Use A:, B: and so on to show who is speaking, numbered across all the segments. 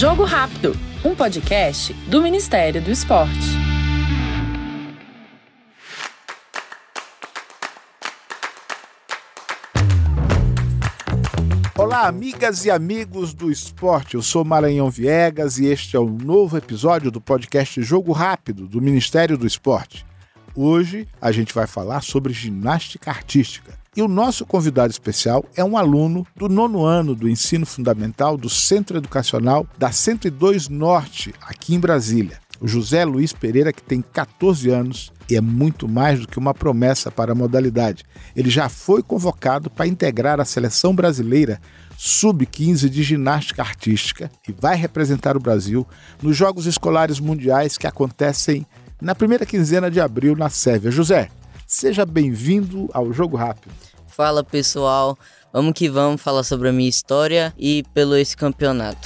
A: Jogo Rápido, um podcast do Ministério do Esporte.
B: Olá, amigas e amigos do esporte, eu sou Maranhão Viegas e este é o novo episódio do podcast Jogo Rápido do Ministério do Esporte. Hoje a gente vai falar sobre ginástica artística e o nosso convidado especial é um aluno do 9º ano do ensino fundamental do Centro Educacional da 102 Norte, aqui em Brasília. O José Luiz Pereira, que tem 14 anos e é muito mais do que uma promessa para a modalidade. Ele já foi convocado para integrar a seleção brasileira sub-15 de ginástica artística e vai representar o Brasil nos Jogos Escolares Mundiais que acontecem na primeira quinzena de abril na Sérvia. José, seja bem-vindo ao Jogo Rápido.
C: Fala, pessoal, vamos que vamos falar sobre a minha história e pelo esse campeonato.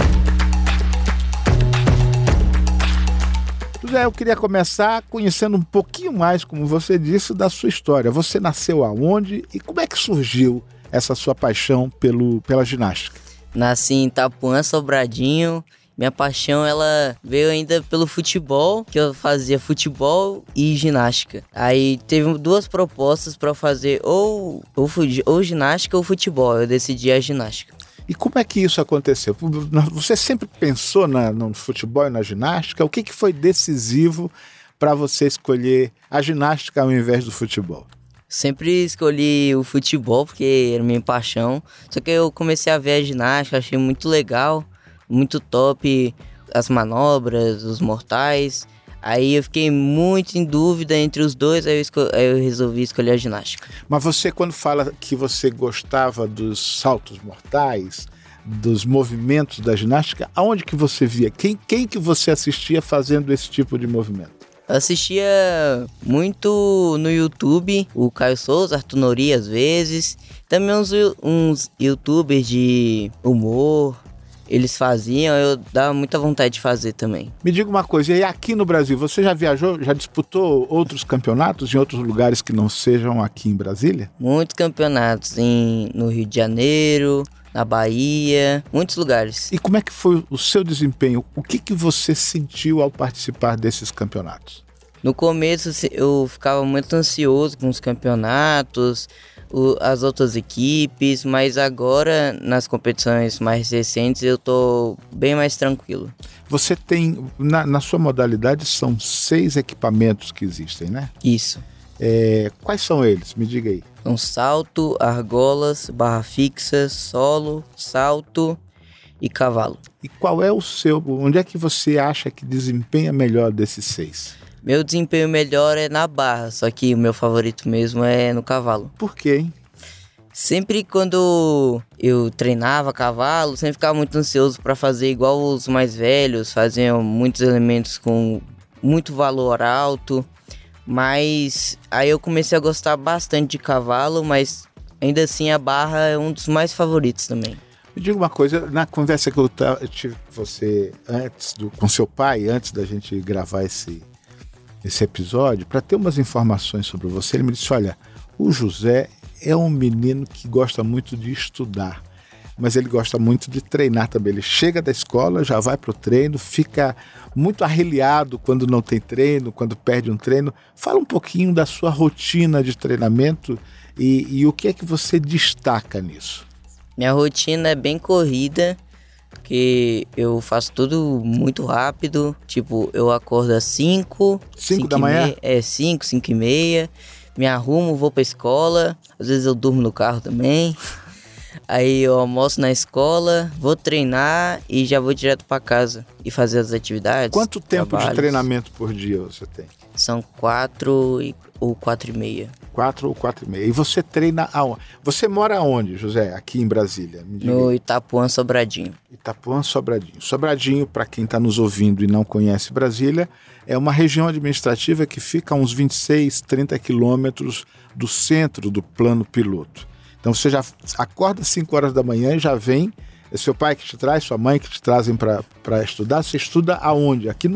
B: José, eu queria começar conhecendo um pouquinho mais, como você disse, da sua história. Você nasceu aonde e como é que surgiu essa sua paixão pela ginástica?
C: Nasci em Itapuã, Sobradinho. Minha paixão, ela veio ainda pelo futebol, que eu fazia futebol e ginástica. Aí teve duas propostas para eu fazer ou ginástica ou futebol. Eu decidi a ginástica.
B: E como é que isso aconteceu? Você sempre pensou no futebol e na ginástica? O que foi decisivo para você escolher a ginástica ao invés do futebol?
C: Sempre escolhi o futebol porque era minha paixão. Só que eu comecei a ver a ginástica, achei muito legal. Muito top, as manobras, os mortais. Aí eu fiquei muito em dúvida entre os dois, aí eu resolvi escolher a ginástica.
B: Mas você, quando fala que você gostava dos saltos mortais, dos movimentos da ginástica, aonde que você via? Quem que você assistia fazendo esse tipo de movimento?
C: Eu assistia muito no YouTube, o Caio Souza, Arthur Nori às vezes. Também uns youtubers de humor. Eles faziam, eu dava muita vontade de fazer também.
B: Me diga uma coisa, e aqui no Brasil, você já viajou, já disputou outros campeonatos em outros lugares que não sejam aqui em Brasília?
C: Muitos campeonatos no Rio de Janeiro, na Bahia, muitos lugares.
B: E como é que foi o seu desempenho? O que você sentiu ao participar desses campeonatos?
C: No começo eu ficava muito ansioso com os campeonatos, as outras equipes, mas agora nas competições mais recentes eu tô bem mais tranquilo.
B: Você tem, na sua modalidade, são 6 equipamentos que existem, né?
C: Isso.
B: Quais são eles? Me diga aí.
C: São salto, argolas, barra fixa, solo, salto e cavalo.
B: E qual é onde é que você acha que desempenha melhor desses 6?
C: Meu desempenho melhor é na barra, só que o meu favorito mesmo é no cavalo.
B: Por quê, hein?
C: Sempre quando eu treinava cavalo, sempre ficava muito ansioso para fazer igual os mais velhos, faziam muitos elementos com muito valor alto. Mas aí eu comecei a gostar bastante de cavalo, mas ainda assim a barra é um dos mais favoritos também.
B: Me diga uma coisa, na conversa que eu tive com você com seu pai, antes da gente gravar esse episódio, para ter umas informações sobre você, ele me disse, olha, o José é um menino que gosta muito de estudar, mas ele gosta muito de treinar também. Ele chega da escola, já vai pro treino, fica muito arreliado quando não tem treino, quando perde um treino. Fala um pouquinho da sua rotina de treinamento e o que é que você destaca nisso.
C: Minha rotina é bem corrida, que eu faço tudo muito rápido, tipo, eu acordo às 5
B: da manhã?
C: 5 e meia, me arrumo, vou pra escola, às vezes eu durmo no carro também, aí eu almoço na escola, vou treinar e já vou direto pra casa e fazer as atividades.
B: Quanto tempo
C: trabalhos.
B: De treinamento por dia você tem?
C: São 4 ou 4 e meia.
B: 4 ou 4 e meia. E você treina aonde? Você mora aonde, José? Aqui em Brasília?
C: No Itapuã, Sobradinho.
B: Itapuã, Sobradinho. Sobradinho, para quem está nos ouvindo e não conhece Brasília, é uma região administrativa que fica a uns 26, 30 quilômetros do centro do plano piloto. Então você já acorda às 5 horas da manhã e já vem. É seu pai que te traz, sua mãe que te trazem para estudar. Você estuda aonde? Aqui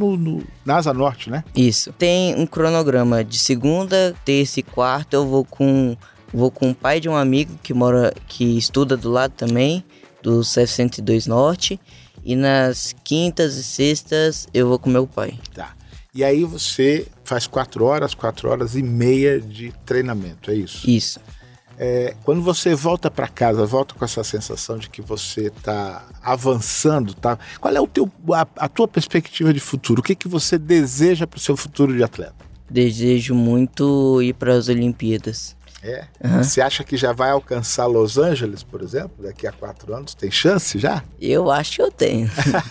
B: na Asa Norte, né?
C: Isso. Tem um cronograma de segunda, terça e quarta. Eu vou com o pai de um amigo que estuda do lado também, do CF 102 Norte. E nas quintas e sextas eu vou com meu pai.
B: Tá. E aí você faz 4 horas e meia de treinamento, é isso?
C: Isso.
B: Quando você volta para casa, volta com essa sensação de que você está avançando, tá? Qual é a tua perspectiva de futuro? O que você deseja para o seu futuro de atleta?
C: Desejo muito ir para as Olimpíadas.
B: Uhum. Você acha que já vai alcançar Los Angeles, por exemplo, daqui a 4 anos? Tem chance já?
C: Eu acho que eu tenho.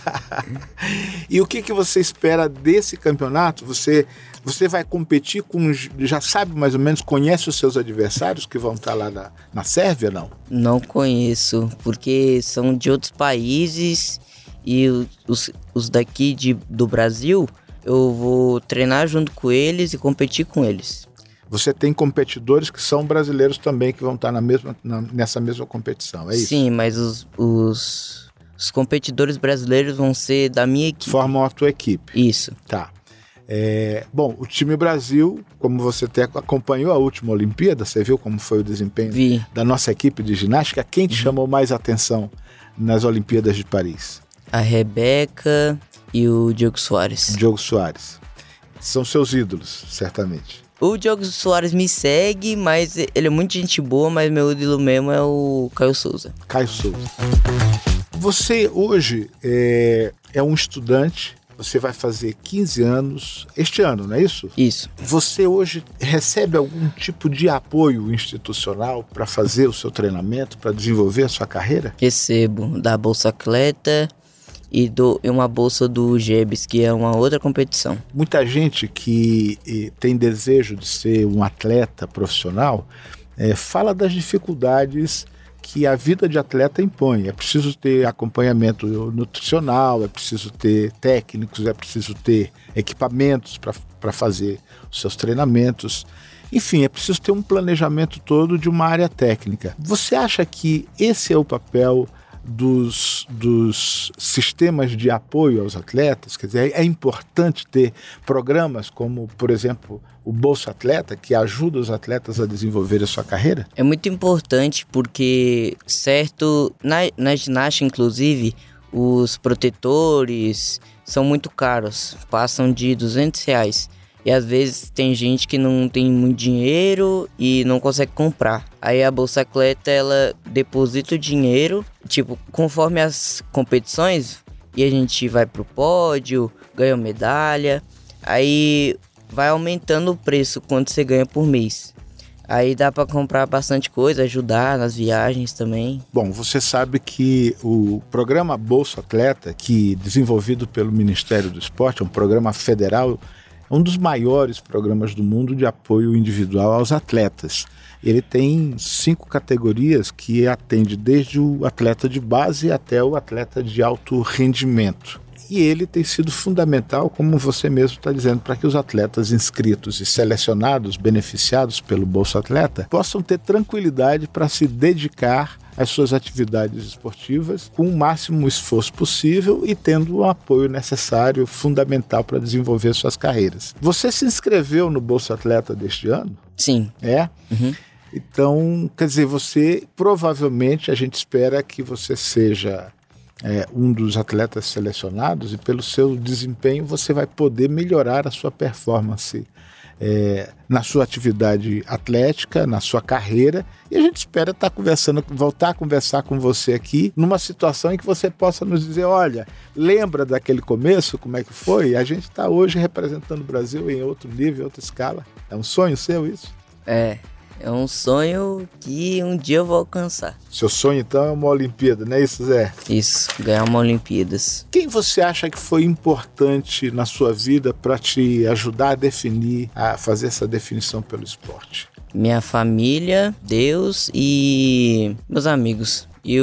B: E o que você espera desse campeonato? Você vai competir com... Já sabe mais ou menos, conhece os seus adversários que vão estar lá na Sérvia, não?
C: Não conheço, porque são de outros países e os daqui do Brasil, eu vou treinar junto com eles e competir com eles.
B: Você tem competidores que são brasileiros também que vão estar nessa mesma competição, é isso?
C: Sim, mas os competidores brasileiros vão ser da minha equipe.
B: Formam a tua equipe.
C: Isso.
B: Tá. Bom, o time Brasil, como você até acompanhou a última Olimpíada, você viu como foi o desempenho da nossa equipe de ginástica? Quem te chamou mais atenção nas Olimpíadas de Paris?
C: A Rebeca e o Diogo Soares.
B: Diogo Soares. São seus ídolos, certamente.
C: O Diogo Soares me segue, mas ele é muito gente boa, mas meu ídolo mesmo é o Caio Souza.
B: Caio Souza. Você hoje é um estudante, você vai fazer 15 anos este ano, não é isso?
C: Isso.
B: Você hoje recebe algum tipo de apoio institucional para fazer o seu treinamento, para desenvolver a sua carreira?
C: Recebo da Bolsa Atleta e uma bolsa do GEBS, que é uma outra competição.
B: Muita gente que tem desejo de ser um atleta profissional fala das dificuldades que a vida de atleta impõe. É preciso ter acompanhamento nutricional, é preciso ter técnicos, é preciso ter equipamentos para fazer os seus treinamentos. Enfim, é preciso ter um planejamento todo de uma área técnica. Você acha que esse é o papel dos sistemas de apoio aos atletas? Quer dizer, é importante ter programas como, por exemplo, o Bolsa Atleta, que ajuda os atletas a desenvolver a sua carreira?
C: É muito importante porque, na ginástica, inclusive, os protetores são muito caros, passam de R$200. E às vezes tem gente que não tem muito dinheiro e não consegue comprar. Aí a Bolsa Atleta, ela deposita o dinheiro, conforme as competições, e a gente vai pro pódio, ganha medalha. Aí vai aumentando o preço quanto você ganha por mês. Aí dá para comprar bastante coisa, ajudar nas viagens também.
B: Bom, você sabe que o programa Bolsa Atleta, que desenvolvido pelo Ministério do Esporte, é um programa federal, é um dos maiores programas do mundo de apoio individual aos atletas. Ele tem 5 categorias que atende desde o atleta de base até o atleta de alto rendimento. E ele tem sido fundamental, como você mesmo está dizendo, para que os atletas inscritos e selecionados, beneficiados pelo Bolsa Atleta, possam ter tranquilidade para se dedicar às suas atividades esportivas com o máximo esforço possível e tendo o apoio necessário, fundamental para desenvolver suas carreiras. Você se inscreveu no Bolsa Atleta deste ano?
C: Sim.
B: É? Uhum. Então, quer dizer, você provavelmente, a gente espera que você seja um dos atletas selecionados e pelo seu desempenho você vai poder melhorar a sua performance na sua atividade atlética, na sua carreira, e a gente espera voltar a conversar com você aqui numa situação em que você possa nos dizer, olha, lembra daquele começo, como é que foi? A gente está hoje representando o Brasil em outro nível, outra escala. É um sonho seu isso?
C: É um sonho que um dia eu vou alcançar.
B: Seu sonho, então, é uma Olimpíada, não é isso, Zé?
C: Isso, ganhar uma Olimpíadas.
B: Quem você acha que foi importante na sua vida para te ajudar a fazer essa definição pelo esporte?
C: Minha família, Deus e meus amigos. E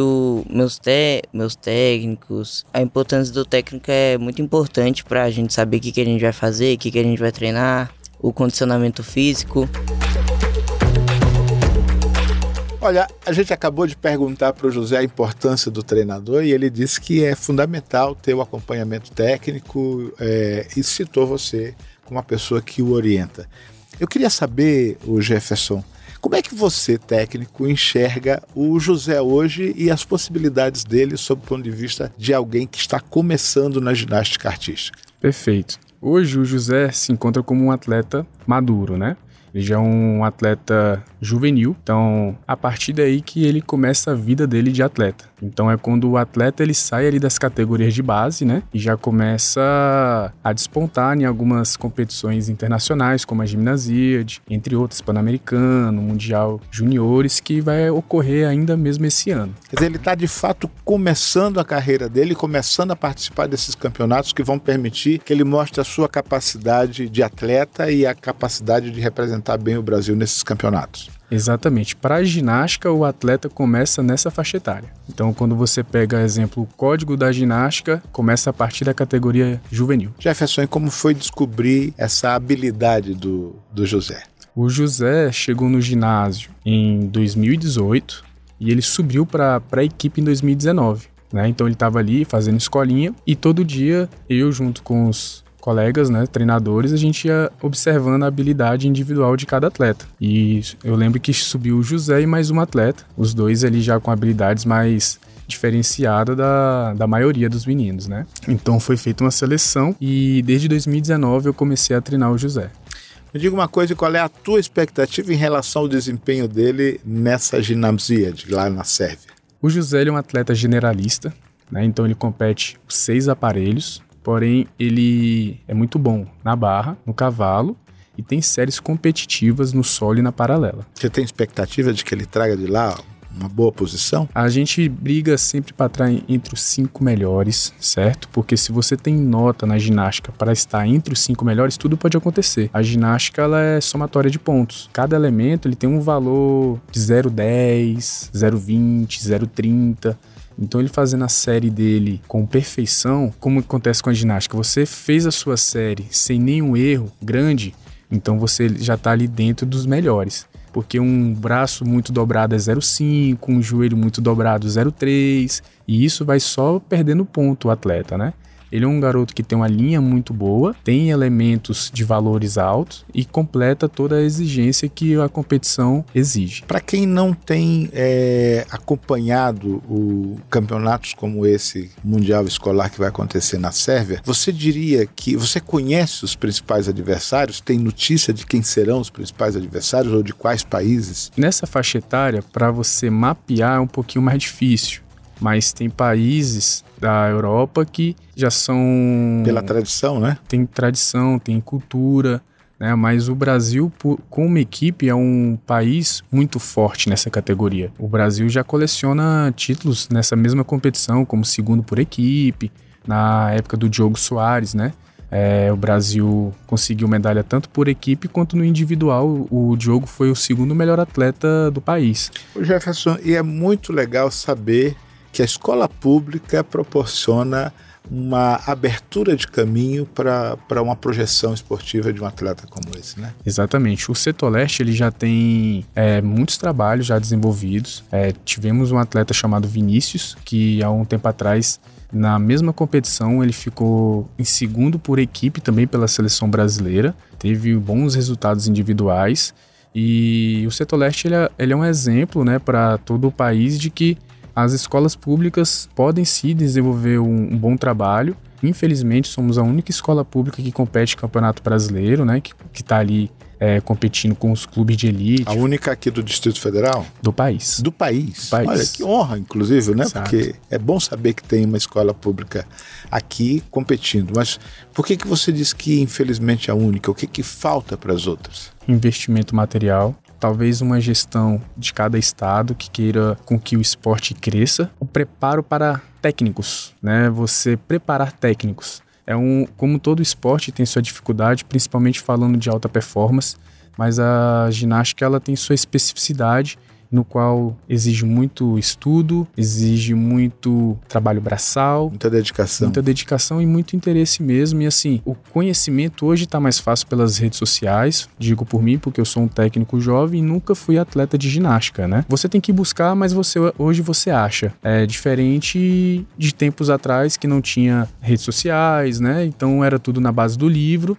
C: meus técnicos. A importância do técnico é muito importante para a gente saber o que a gente vai fazer, o que a gente vai treinar, o condicionamento físico.
B: Olha, a gente acabou de perguntar para o José a importância do treinador e ele disse que é fundamental ter o acompanhamento técnico e citou você como uma pessoa que o orienta. Eu queria saber, Jefferson, Como é que você, técnico, enxerga o José hoje e as possibilidades dele sob o ponto de vista de alguém que está começando na ginástica artística?
D: Perfeito. Hoje o José se encontra como um atleta maduro, né? Ele já é um atleta juvenil, então a partir daí que ele começa a vida dele de atleta. Então é quando o atleta ele sai ali das categorias de base, né? E já começa a despontar em algumas competições internacionais, como a Gimnasíade, entre outras, Pan-Americano, Mundial Juniores, que vai ocorrer ainda mesmo esse ano.
B: Quer dizer, ele está de fato começando a carreira dele, começando a participar desses campeonatos que vão permitir que ele mostre a sua capacidade de atleta e a capacidade de representar bem o Brasil nesses campeonatos.
D: Exatamente. Para a ginástica, o atleta começa nessa faixa etária. Então, quando você pega, exemplo, o código da ginástica, começa a partir da categoria juvenil.
B: Jefferson, e como foi descobrir essa habilidade do José?
D: O José chegou no ginásio em 2018 e ele subiu para a equipe em 2019. Né? Então, ele estava ali fazendo escolinha e todo dia eu, junto com os colegas, né, treinadores, a gente ia observando a habilidade individual de cada atleta. E eu lembro que subiu o José e mais um atleta, os dois ali já com habilidades mais diferenciadas da maioria dos meninos, né? Então foi feita uma seleção e desde 2019 eu comecei a treinar o José.
B: Me diga uma coisa, qual é a tua expectativa em relação ao desempenho dele nessa Gimnasíade lá na Sérvia?
D: O José ele é um atleta generalista, né? Então ele compete com 6 aparelhos, porém ele é muito bom na barra, no cavalo e tem séries competitivas no solo e na paralela.
B: Você tem expectativa de que ele traga de lá uma boa posição?
D: A gente briga sempre para estar entre os 5 melhores, certo? Porque se você tem nota na ginástica para estar entre os 5 melhores, tudo pode acontecer. A ginástica ela é somatória de pontos. Cada elemento ele tem um valor de 0,10, 0,20, 0,30... Então ele fazendo a série dele com perfeição, como acontece com a ginástica, você fez a sua série sem nenhum erro grande, então você já está ali dentro dos melhores. Porque um braço muito dobrado é 0,5, um joelho muito dobrado 0,3, e isso vai só perdendo ponto o atleta, né? Ele é um garoto que tem uma linha muito boa, tem elementos de valores altos e completa toda a exigência que a competição exige.
B: Para quem não tem acompanhado campeonatos como esse Mundial Escolar que vai acontecer na Sérvia, você diria que você conhece os principais adversários? Tem notícia de quem serão os principais adversários ou de quais países?
D: Nessa faixa etária, para você mapear é um pouquinho mais difícil. Mas tem países da Europa que já são...
B: Pela tradição, né?
D: Tem tradição, tem cultura, né? Mas o Brasil, como equipe, é um país muito forte nessa categoria. O Brasil já coleciona títulos nessa mesma competição, como segundo por equipe, na época do Diogo Soares, né? O Brasil conseguiu medalha tanto por equipe quanto no individual. O Diogo foi o segundo melhor atleta do país.
B: O Jefferson, e é muito legal saber que a escola pública proporciona uma abertura de caminho para uma projeção esportiva de um atleta como esse, né?
D: Exatamente. O Setor-Leste ele já tem muitos trabalhos já desenvolvidos. Tivemos um atleta chamado Vinícius, que há um tempo atrás, na mesma competição, ele ficou em segundo por equipe também pela seleção brasileira. Teve bons resultados individuais. E o Setor-Leste ele é um exemplo, né, para todo o país de que as escolas públicas podem sim desenvolver um bom trabalho. Infelizmente, somos a única escola pública que compete no Campeonato Brasileiro, né? Que está ali competindo com os clubes de elite.
B: A única aqui do Distrito Federal?
D: Do país.
B: Do país. Olha, que honra, inclusive, né? Exato. Porque é bom saber que tem uma escola pública aqui competindo. Mas por que você diz que, infelizmente, é a única? O que falta para as outras?
D: Investimento material. Talvez uma gestão de cada estado que queira com que o esporte cresça. O preparo para técnicos, né? Você preparar técnicos. Como todo esporte tem sua dificuldade, principalmente falando de alta performance, mas a ginástica ela tem sua especificidade, no qual exige muito estudo, exige muito trabalho braçal.
B: Muita dedicação.
D: Muita dedicação e muito interesse mesmo. E assim, o conhecimento hoje está mais fácil pelas redes sociais, digo por mim, porque eu sou um técnico jovem e nunca fui atleta de ginástica, né? Você tem que buscar, mas hoje você acha. É diferente de tempos atrás que não tinha redes sociais, né? Então era tudo na base do livro.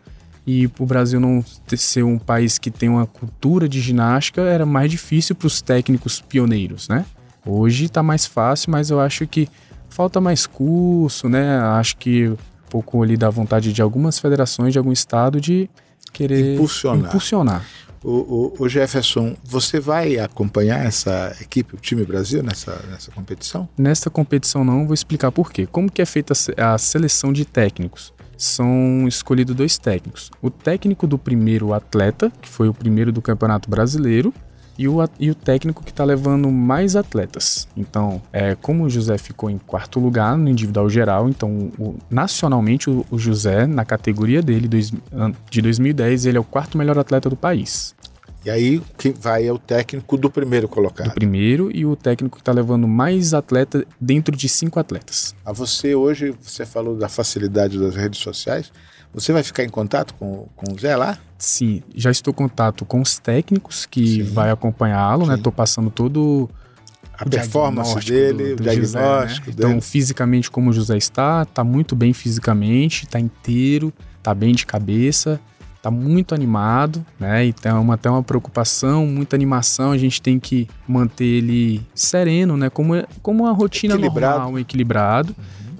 D: e o Brasil não ser um país que tem uma cultura de ginástica era mais difícil para os técnicos pioneiros, né? Hoje está mais fácil, mas eu acho que falta mais curso, né? Acho que um pouco ali da vontade de algumas federações, de algum estado, de querer impulsionar.
B: O Jefferson, você vai acompanhar essa equipe, o time Brasil, nessa competição?
D: Nesta competição não, vou explicar por quê. Como que é feita a seleção de técnicos? São escolhidos 2 técnicos. O técnico do primeiro atleta, que foi o primeiro do Campeonato Brasileiro, e o técnico que está levando mais atletas. Então, como o José ficou em 4º lugar no individual geral, então nacionalmente o José, na categoria dele de 2010, ele é o 4º melhor atleta do país.
B: E aí quem vai é o técnico do primeiro colocado.
D: Do primeiro, e o técnico que está levando mais atleta dentro de 5 atletas.
B: Você hoje, você falou da facilidade das redes sociais, você vai ficar em contato com o Zé lá?
D: Sim, já estou em contato com os técnicos que vai acompanhá-lo, né? Estou passando todo
B: a performance dele, o diagnóstico
D: dele. Então, fisicamente, como o José está muito bem fisicamente, está inteiro, está bem de cabeça, está muito animado, né? Então, até uma preocupação, muita animação, a gente tem que manter ele sereno, né? Como uma rotina normal, equilibrado.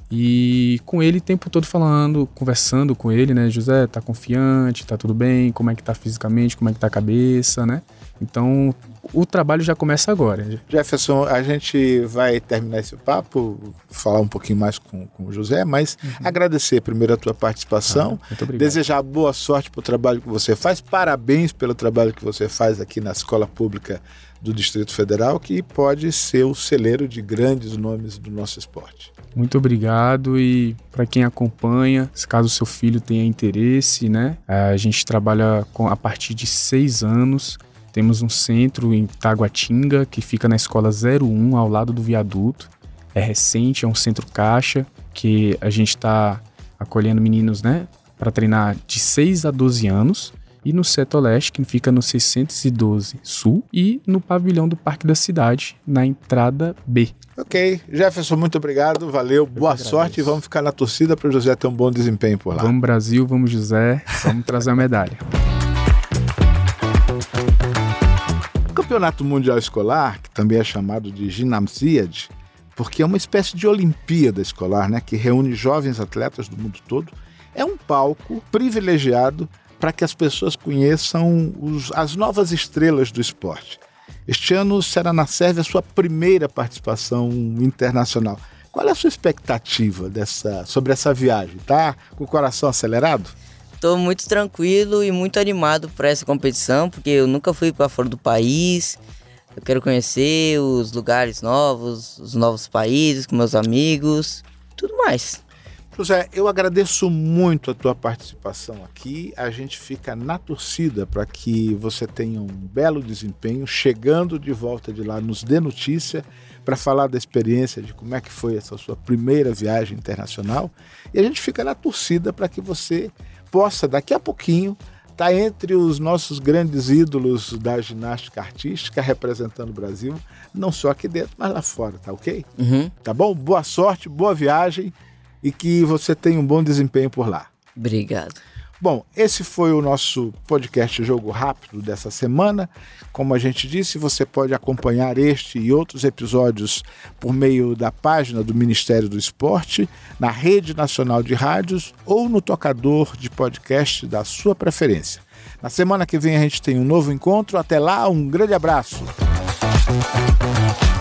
D: E com ele o tempo todo conversando com ele, né? José, tá confiante, tá tudo bem, como é que tá fisicamente, como é que tá a cabeça, né? Então, o trabalho já começa agora.
B: Jefferson, a gente vai terminar esse papo, falar um pouquinho mais com o José, mas agradecer primeiro a tua participação,
D: muito obrigado.
B: Desejar boa sorte pro trabalho que você faz, parabéns pelo trabalho que você faz aqui na Escola Pública do Distrito Federal, que pode ser o celeiro de grandes nomes do nosso esporte.
D: Muito obrigado, e para quem acompanha, caso o seu filho tenha interesse, né? A gente trabalha a partir de 6 anos. Temos um centro em Taguatinga, que fica na escola 01, ao lado do viaduto. É recente, é um centro caixa, que a gente está acolhendo meninos, né, para treinar de 6 a 12 anos. E no Setor Leste, que fica no 612 Sul, e no pavilhão do Parque da Cidade, na entrada B.
B: Ok, Jefferson, muito obrigado, valeu, boa sorte, e vamos ficar na torcida para o José ter um bom desempenho por lá.
D: Vamos Brasil, vamos José, vamos trazer a medalha.
B: O Campeonato Mundial Escolar, que também é chamado de Gimnasiade, porque é uma espécie de Olimpíada escolar, né, que reúne jovens atletas do mundo todo, é um palco privilegiado para que as pessoas conheçam as novas estrelas do esporte. Este ano será na Sérvia a sua primeira participação internacional. Qual é a sua expectativa sobre essa viagem? Tá com o coração acelerado?
C: Estou muito tranquilo e muito animado para essa competição, porque eu nunca fui para fora do país. Eu quero conhecer os lugares novos, os novos países, com meus amigos, tudo mais.
B: José, eu agradeço muito a tua participação aqui. A gente fica na torcida para que você tenha um belo desempenho. Chegando de volta de lá, nos dê notícia para falar da experiência, de como é que foi essa sua primeira viagem internacional. E a gente fica na torcida para que você possa, daqui a pouquinho, estar entre os nossos grandes ídolos da ginástica artística, representando o Brasil, não só aqui dentro, mas lá fora, tá ok? Tá bom? Boa sorte, boa viagem. E que você tenha um bom desempenho por lá.
C: Obrigado.
B: Bom, esse foi o nosso podcast Jogo Rápido dessa semana. Como a gente disse, você pode acompanhar este e outros episódios por meio da página do Ministério do Esporte, na Rede Nacional de Rádios ou no tocador de podcast da sua preferência. Na semana que vem a gente tem um novo encontro. Até lá, um grande abraço.